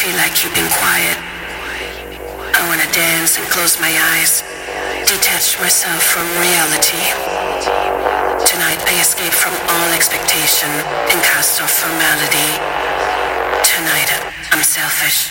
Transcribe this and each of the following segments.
feel like keeping quiet. I want to dance and close my eyes, detach myself from reality. Tonight I escape from all expectation and cast off formality. Tonight I'm selfish.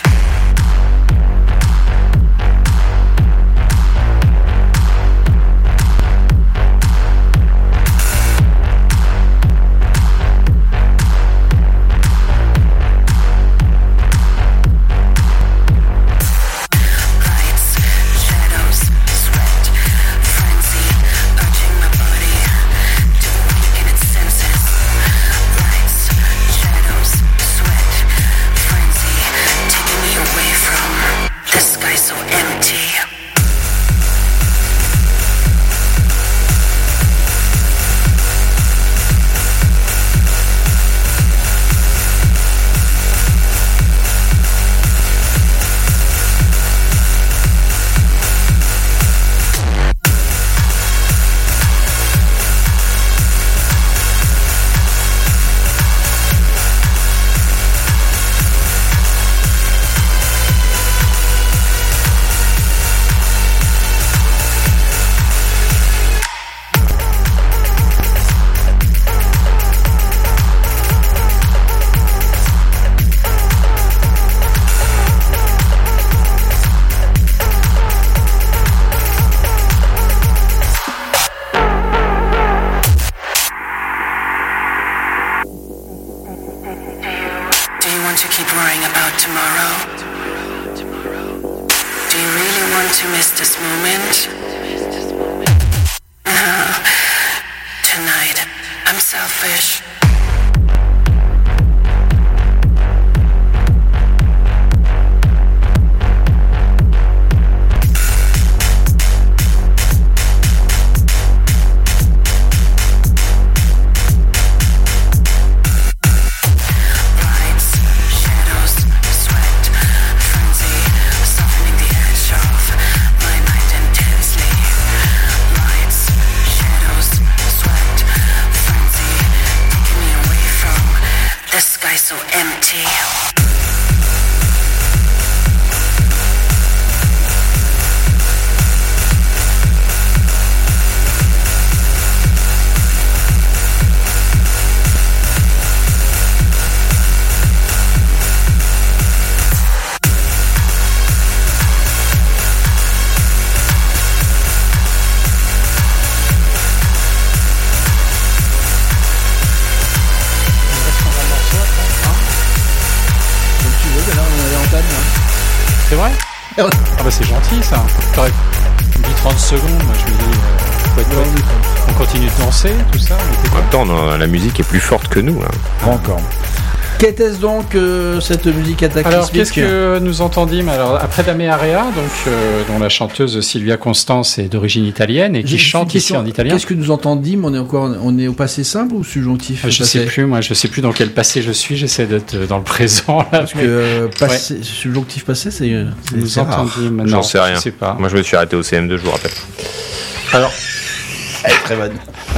C'est vrai ? Ah bah c'est gentil ça. T'aurais dit 30 secondes, moi je me dis on continue de danser, tout ça. En même temps, la musique est plus forte que nous. Hein. Pas encore. Qu'était-ce donc cette musique cataclysmique ? Alors qu'est-ce que nous entendîmes ? Alors après Dame Area, donc dont la chanteuse Sylvia Constance est d'origine italienne et qui chante ici en italien. Qu'est-ce que nous entendîmes ? On est au passé simple ou subjonctif ? Je sais plus dans quel passé je suis. J'essaie d'être dans le présent là. Parce que subjonctif passé, c'est nous entendîmes. J'en sais rien. Je sais pas. Moi je me suis arrêté au CM2, je vous rappelle. Alors, elle est très bonne.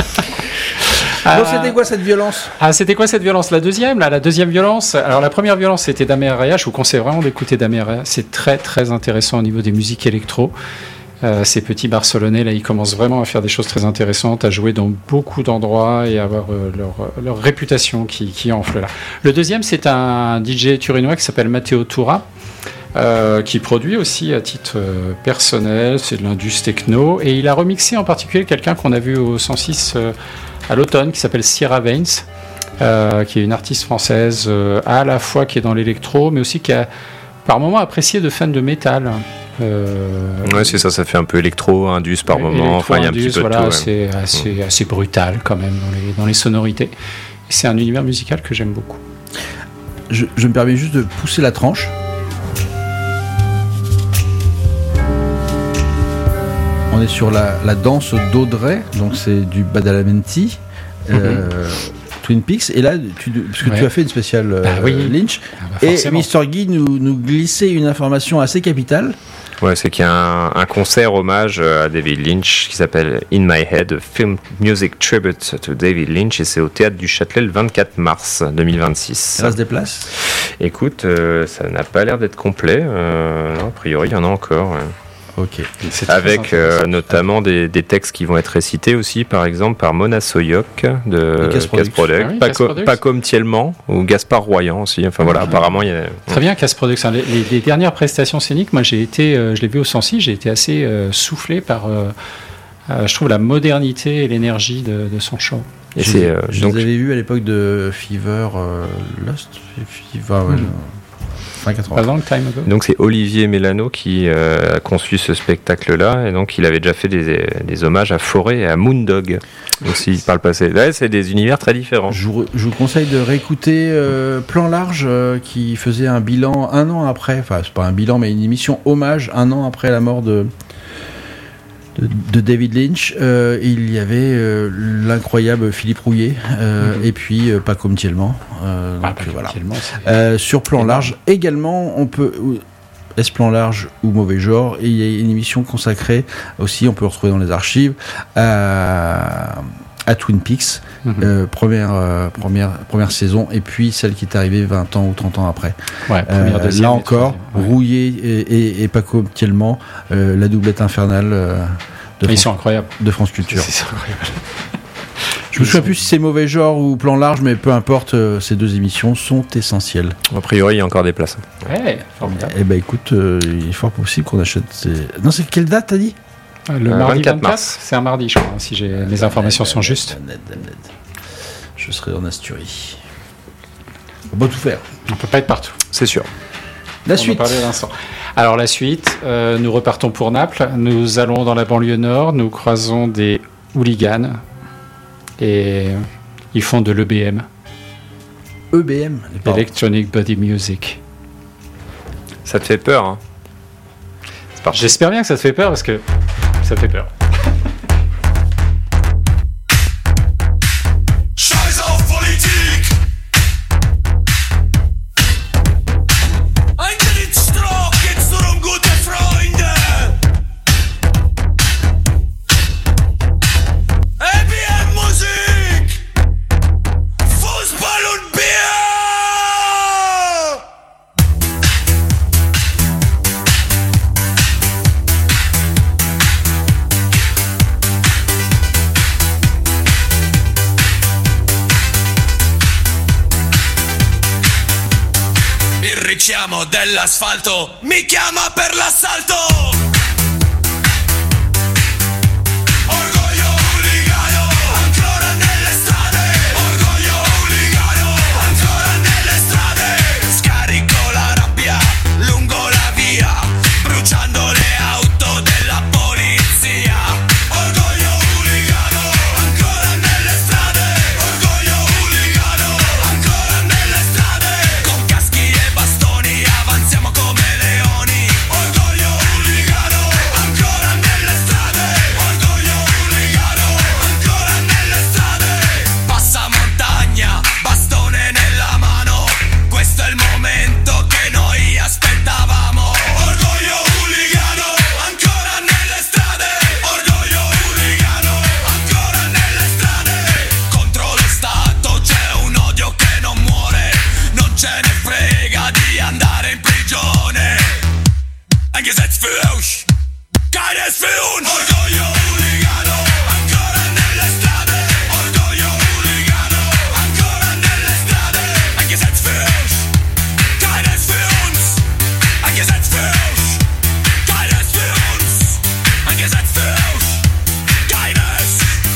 Donc c'était quoi cette violence ? C'était quoi cette violence ? La deuxième violence. Alors la première violence c'était Dame Area. Je vous conseille vraiment d'écouter Dame Area. C'est très très intéressant au niveau des musiques électro. Ces petits Barcelonais là, ils commencent vraiment à faire des choses très intéressantes, à jouer dans beaucoup d'endroits et à avoir leur réputation qui enfle là. Le deuxième c'est un DJ turinois qui s'appelle Matteo Tura. Qui produit aussi à titre personnel, c'est de l'indus techno, et il a remixé en particulier quelqu'un qu'on a vu au 106 à l'automne, qui s'appelle Sierra Veins, qui est une artiste française à la fois qui est dans l'électro, mais aussi qui a par moments apprécié de fans de métal. Ouais, c'est ça fait un peu électro, indus par moment, enfin il y a un petit peu voilà, de tout. Ouais. C'est assez brutal quand même dans les sonorités. Et c'est un univers musical que j'aime beaucoup. Je me permets juste de pousser la tranche. On est sur la danse d'Audrey, donc c'est du Badalamenti, Twin Peaks. Et là, parce que tu as fait une spéciale Lynch, et Mr. Guy nous glissait une information assez capitale. Ouais, c'est qu'il y a un concert hommage à David Lynch qui s'appelle In My Head, Film Music Tribute to David Lynch, et c'est au Théâtre du Châtelet le 24 mars 2026. Ça se déplace ? Écoute, ça n'a pas l'air d'être complet. Non, a priori, il y en a encore. Ouais. Ok. Avec notamment des textes qui vont être récités aussi, par exemple, par Mona Soyoc de Casproduct, pas comme Thielman, ou Gaspard Royan aussi. Enfin voilà, apparemment il y a... Très bien, Casproduct. Les dernières prestations scéniques, moi je l'ai vu au Sancy, j'ai été assez soufflé par, je trouve, la modernité et l'énergie de son show. Et je les avais vus à l'époque de Fever Lost. Fever, A long time ago. Donc c'est Olivier Mélano qui a conçu ce spectacle-là, et donc il avait déjà fait des hommages à Forêt et à Moondog aussi par le passé. Là, c'est des univers très différents. Je vous conseille de réécouter Plan Large qui faisait un bilan un an après, enfin c'est pas un bilan mais une émission hommage un an après la mort de David Lynch. Il y avait l'incroyable Philippe Rouillet et puis pas comme Thielman. Voilà. Sur Plan Large également, on peut. Est-ce Plan Large ou Mauvais Genre, et il y a une émission consacrée aussi, on peut retrouver dans les archives, à Twin Peaks, première saison, et puis celle qui est arrivée 20 ans ou 30 ans après. Ouais, là encore, Rouillet et Paco Thielman, la doublette infernale ils sont incroyables. De France Culture. C'est incroyable. Je me souviens plus si c'est Mauvais Genre ou Plan Large, mais peu importe, ces deux émissions sont essentielles. A priori, il y a encore des places. Ouais, formidable. Eh ben écoute, il est fort possible qu'on achète ces... Non, c'est quelle date, t'as dit ? Le mardi 24 mars. C'est un mardi, je crois, si les informations sont justes. Je serai en Asturie. On va tout faire. On peut pas être partout. C'est sûr. La suite. Alors la suite, nous repartons pour Naples. Nous allons dans la banlieue nord. Nous croisons des hooligans et ils font de l'EBM. EBM, Electronic Body Music. Ça te fait peur, hein ? J'espère bien que ça te fait peur, parce que ça te fait peur. Dell'asfalto mi chiama per l'assalto. Orgoglio hooligan, ancora nelle strade. Orgoglio hooligan, ancora nelle strade. Scarico la rabbia lungo la via, bruciando le auto della polizia. Orgoglio hooligan, ancora nelle strade. Orgoglio hooligan, ancora nelle strade. Con caschi e bastoni avanziamo come leoni. Orgoglio hooligan, ancora nelle strade. Orgoglio hooligan, ancora nelle strade. Passa montagna, bastone nella mano. Questo è il momento che noi aspettavamo. Orgoglio hooligan, ancora nelle strade. Orgoglio hooligan, ancora nelle strade. Contro lo Stato c'è un odio che non muore. Non ce ne frega di andare in prigione. Eingesetzt für euch, keines für uns. Orgoglio hooligan, ancora nelle strade. Orgoglio hooligan, ancora nelle strade. Eingesetzt für euch, keines für uns. Eingesetzt für euch, keines für uns. Eingesetzt für euch, keines für uns.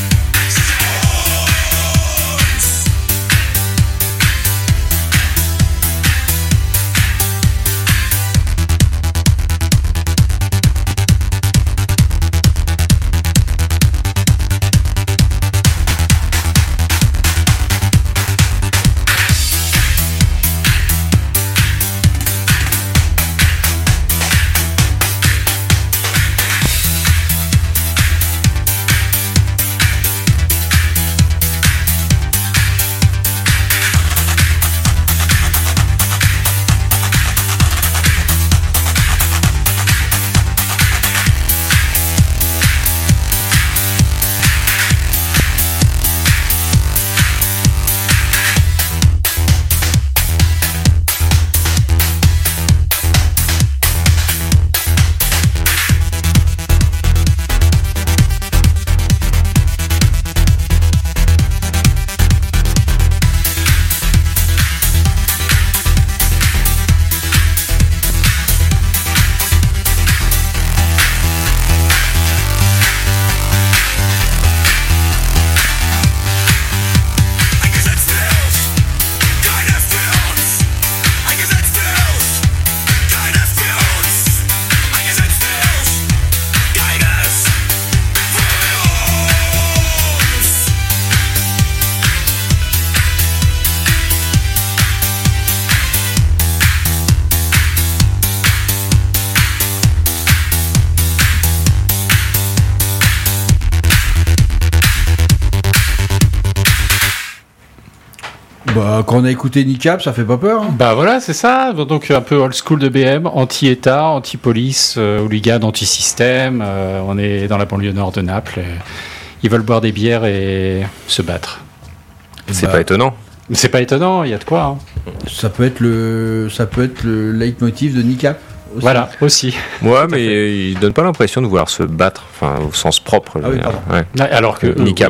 Bah, quand on a écouté Nicap, ça fait pas peur. Hein. Bah voilà, c'est ça. Donc un peu old school de BM, anti-État, anti-police, hooligan, anti-système. On est dans la banlieue nord de Naples. Ils veulent boire des bières et se battre. C'est pas étonnant. C'est pas étonnant, il y a de quoi. Hein. Ça peut être le leitmotiv de Nicap. Aussi. Voilà, aussi. Ouais, mais il donne pas l'impression de vouloir se battre, enfin au sens propre. Ah oui, pardon. Ouais. Alors que Nicap.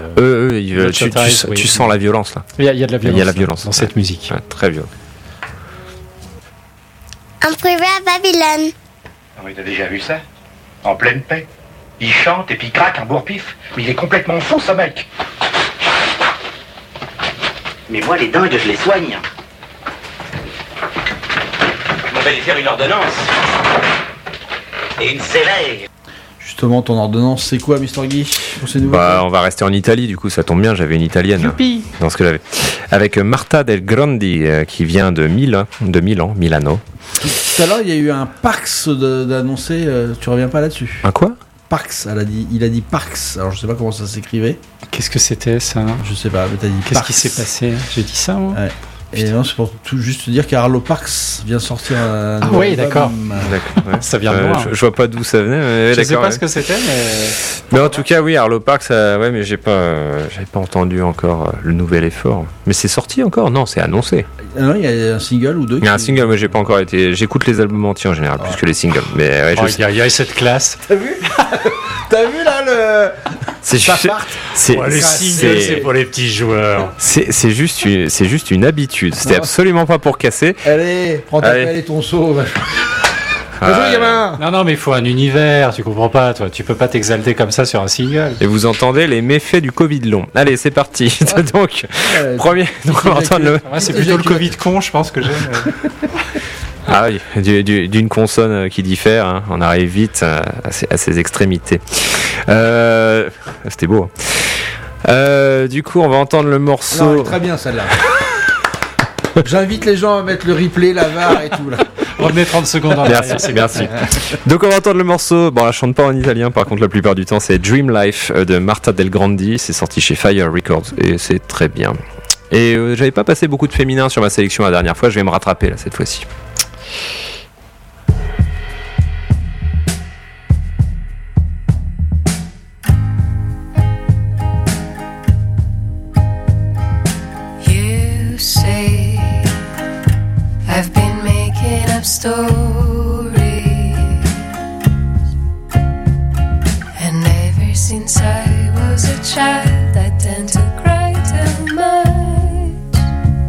Tu sens la violence là. Il y a de la violence. Il y a la violence dans cette musique. Ouais, très violent. En privé à Babylone. Ah oui, t'as déjà vu ça? En pleine paix. Il chante et puis il craque un bourre-pif. Mais il est complètement fou, ce mec. Mais moi, les dingues, je les soigne. On va lui faire une ordonnance. Et une sévère. Justement, ton ordonnance, c'est quoi, Mr. Guy, pour ces nouveaux on va rester en Italie, du coup, ça tombe bien, j'avais une italienne. Youpi. Dans ce que j'avais. Avec Marta Del Grandi, qui vient de Milano. Tout à l'heure, il y a eu un Parks d'annoncer, tu reviens pas là-dessus? Un quoi? Parks, il a dit Parks, alors je sais pas comment ça s'écrivait. Qu'est-ce que c'était ça? Je sais pas, mais t'as dit Qu'est-ce Parks. qui s'est passé? J'ai dit ça, moi? Ouais. Et non, c'est pour tout juste te dire qu'Arlo Parks vient sortir un Ah oui, d'accord. D'accord, ouais. Ça vient de loin. Je vois pas d'où ça venait. Mais je sais pas ce que c'était, mais en tout cas, oui, Arlo Parks, ouais, mais j'avais pas entendu encore le nouvel effort. Mais c'est sorti encore? Non, c'est annoncé. Ah non, il y a un single ou deux. Il y a un single, mais j'ai pas encore été. J'écoute les albums entiers en général, plus que les singles. Mais ouais, il y a cette classe. T'as vu? T'as vu là le. C'est juste. Les singles, c'est pour les petits joueurs. C'est juste une habitude. C'était absolument pas pour casser. Allez, prends ta pelle et ton seau. Non, mais il faut un univers, tu comprends pas, toi. Tu peux pas t'exalter comme ça sur un single. Et vous entendez les méfaits du Covid long. Allez, c'est parti. Donc, donc on va entendre le. Ouais, c'est plutôt le Covid con, je pense que j'ai. Ah oui, d'une consonne qui diffère, hein. On arrive vite à ses extrémités. C'était beau. Du coup, on va entendre le morceau. Non, très bien celle-là. J'invite les gens à mettre le replay, la VAR et tout là. Revenez 30 secondes en arrière. Merci. Donc on va entendre le morceau. Bon, elle chante pas en italien, par contre la plupart du temps c'est Dream Life de Marta Del Grandi. C'est sorti chez Fire Records et c'est très bien. Et j'avais pas passé beaucoup de féminin sur ma sélection la dernière fois. Je vais me rattraper là cette fois-ci. Stories, and ever since I was a child I tend to cry too much.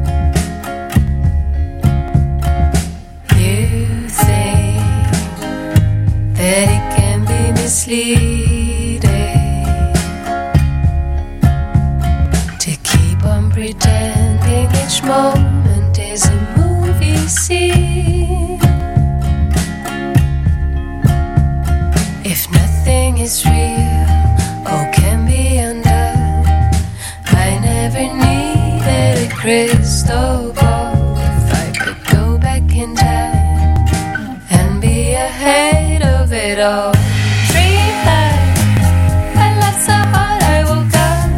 You think that it can be misleading to keep on pretending each moment is a movie scene. If nothing is real or can be undone, I never needed a crystal ball. If I could go back in time and be ahead of it all. Dream life, I laughed so hard I woke up.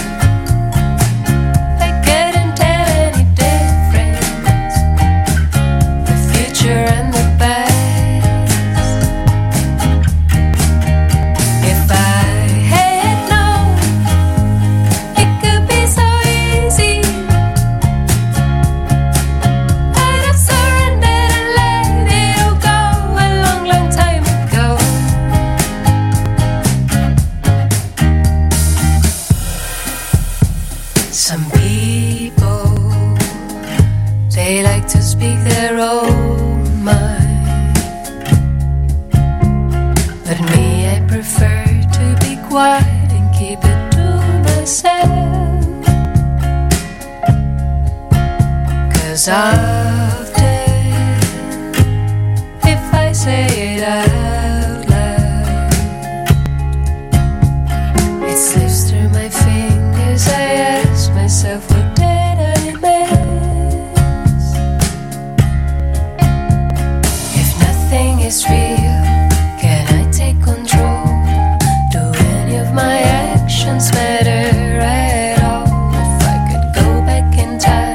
I couldn't tell any difference, the future and the past. Some people, they like to speak their own mind, but me, I prefer to be quiet and keep it to myself. 'Cause often, if I say it out loud, it slips through my fingers. I ask myself, what did I miss? If nothing is real, can I take control? Do any of my actions matter at all? If I could go back in time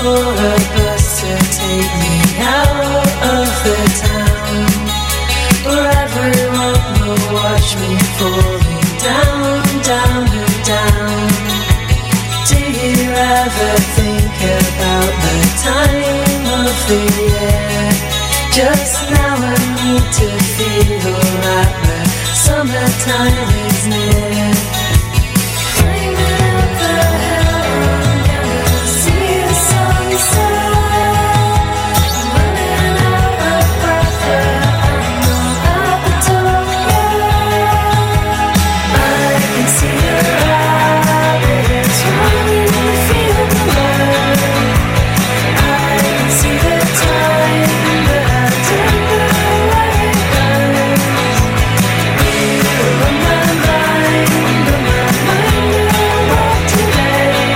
for a bus to take me out of the town, where everyone will watch me falling down, down and down. Do you ever think about the time of the year? Just now I need to feel alright, the summertime is near. Climbing up the hill, gonna see the sunset. I'm running out of breath, I'm not at the top yet. I can see the rabbits running in the field below. I can see the time, but I don't know where it goes. You were on my mind, but my mind won't walk today.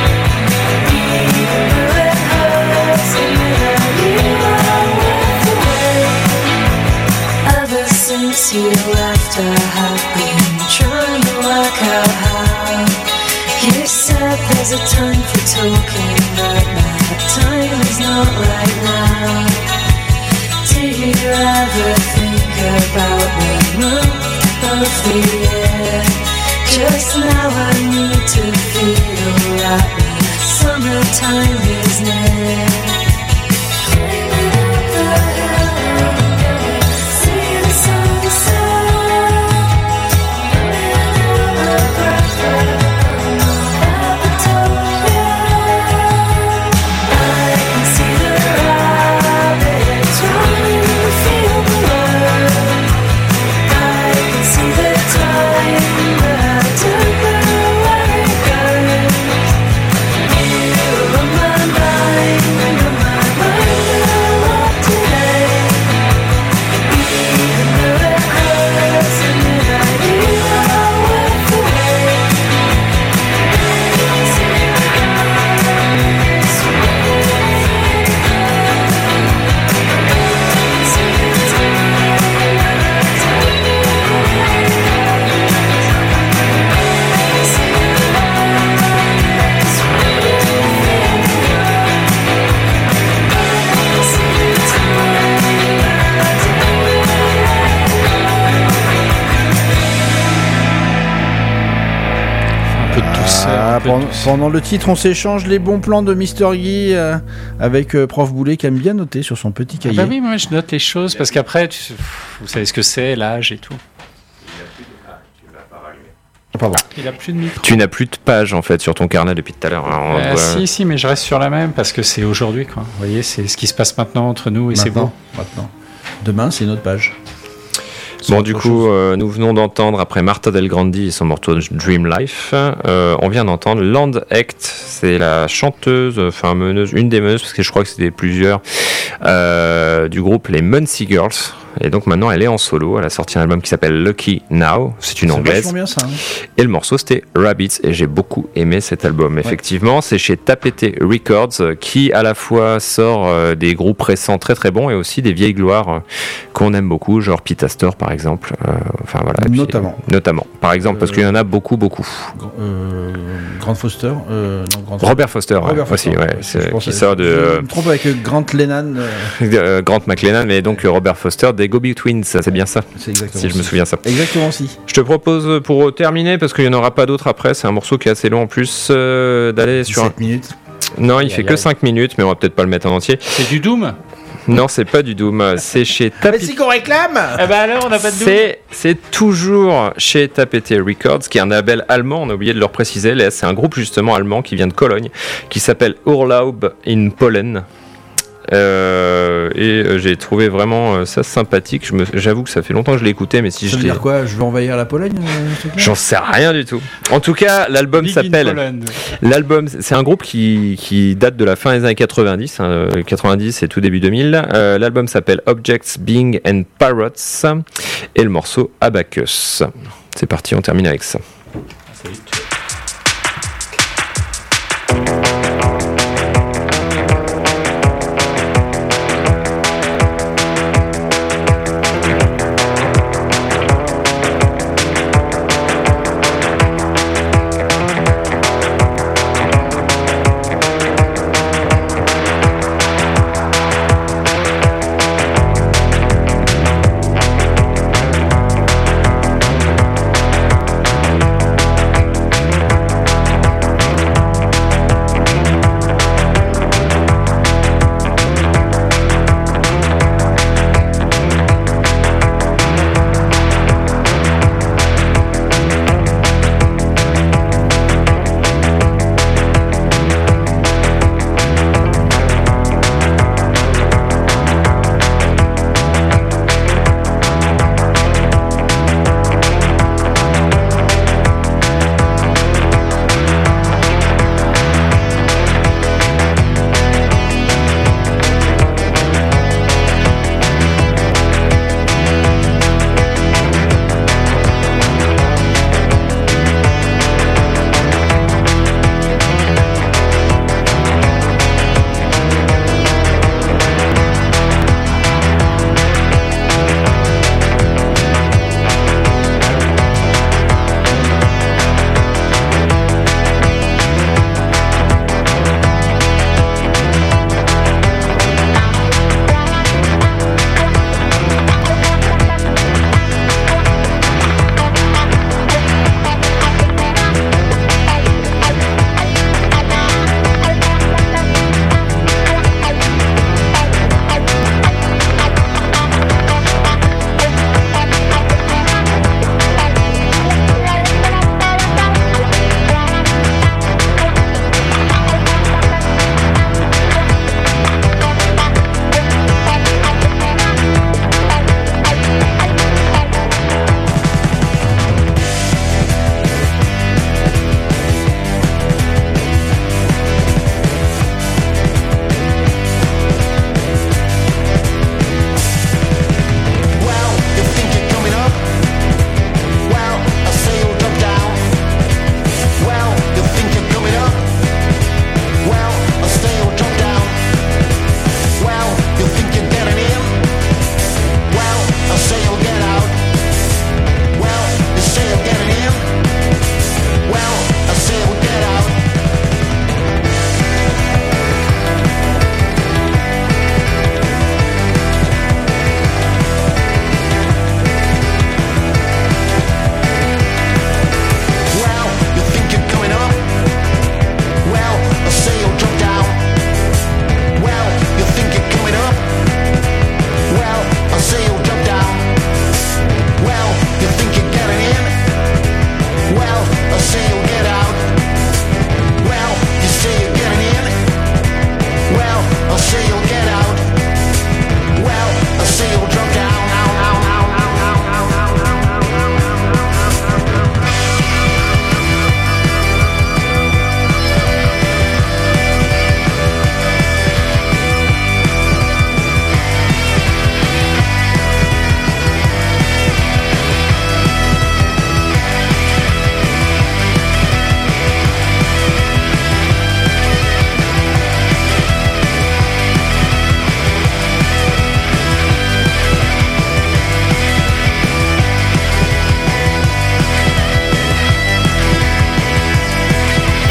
Even though it hurts, and without you I walk away. Ever since you left, I have been trying to work out how. You said there's a time for talking, but that time is not right now. Do you ever think about the month of the year? Just now I need to feel alright, the summertime is near. Climbing up the hill, gonna see the sunset. Running out of breath, I'm not at the top yet. I can see the rabbits running in the field below. I can see the time, but I don't know where it goes. You were on my mind, but my mind will walk today. Even though it hurts, and without you I'll walk away. Un peu de douceur. Ah, un peu de douceur. pendant le titre, on s'échange les bons plans de Mister Guy avec Prof Boulet qui aime bien noter sur son petit Ah cahier. bah oui, moi je note les choses parce qu'après, vous savez ce que c'est, l'âge et tout. Pardon. Il a plus de micro. Tu n'as plus de page en fait sur ton carnet depuis tout à l'heure. Alors, on voit- Si, mais je reste sur la même parce que c'est aujourd'hui, quoi. Vous voyez, c'est ce qui se passe maintenant entre nous et c'est beau. Maintenant. Demain, c'est une autre page. Bon, du coup, nous venons d'entendre, après Martha Del Grandi et son morceau Dream Life, on vient d'entendre Land Act. C'est la chanteuse, enfin meneuse, une des meneuses, parce que je crois que c'était plusieurs, du groupe les Muncie Girls. Et donc maintenant, elle est en solo. Elle a sorti un album qui s'appelle Lucky Now. C'est une C'est anglaise. vachement bien ça. Hein. Et le morceau, c'était Rabbits. Et j'ai beaucoup aimé cet album. Effectivement, c'est chez Tapete Records, qui à la fois sort des groupes récents très très bons et aussi des vieilles gloires qu'on aime beaucoup, genre Pete Astor par exemple. Enfin voilà. Et puis, notamment. Par exemple, parce qu'il y en a beaucoup. Grant Foster. Non, Robert Foster, Robert aussi, Foster, ouais, je pense qui que sort de. Je me trompe avec Grant Lennon. Grant McLennan, mais donc Robert Foster des Go-Betweens, c'est bien ça. C'est exactement si je me souviens ça. Exactement si. Je te propose pour terminer, parce qu'il n'y en aura pas d'autres après, c'est un morceau qui est assez long en plus, d'aller sur 7 minutes. Non, il fait que 5 minutes, mais on va peut-être pas le mettre en entier. C'est du Doom? Non, c'est pas du Doom, c'est chez Mais si qu'on réclame. Eh ben alors, on n'a pas de Doom. C'est toujours chez Tapete Records, qui est un label allemand, on a oublié de le préciser. C'est un groupe justement allemand qui vient de Cologne, qui s'appelle Urlaub in Pollen. J'ai trouvé vraiment ça sympathique. J'avoue que ça fait longtemps que je l'ai écouté, mais si ça veut dire quoi? Je veux envahir la Pologne? J'en sais rien du tout. En tout cas, l'album s'appelle. L'album, c'est un groupe qui date de la fin des années 90, 90 et tout début 2000. L'album s'appelle Objects, Being and Parrots et le morceau Abacus. C'est parti, on termine avec ça.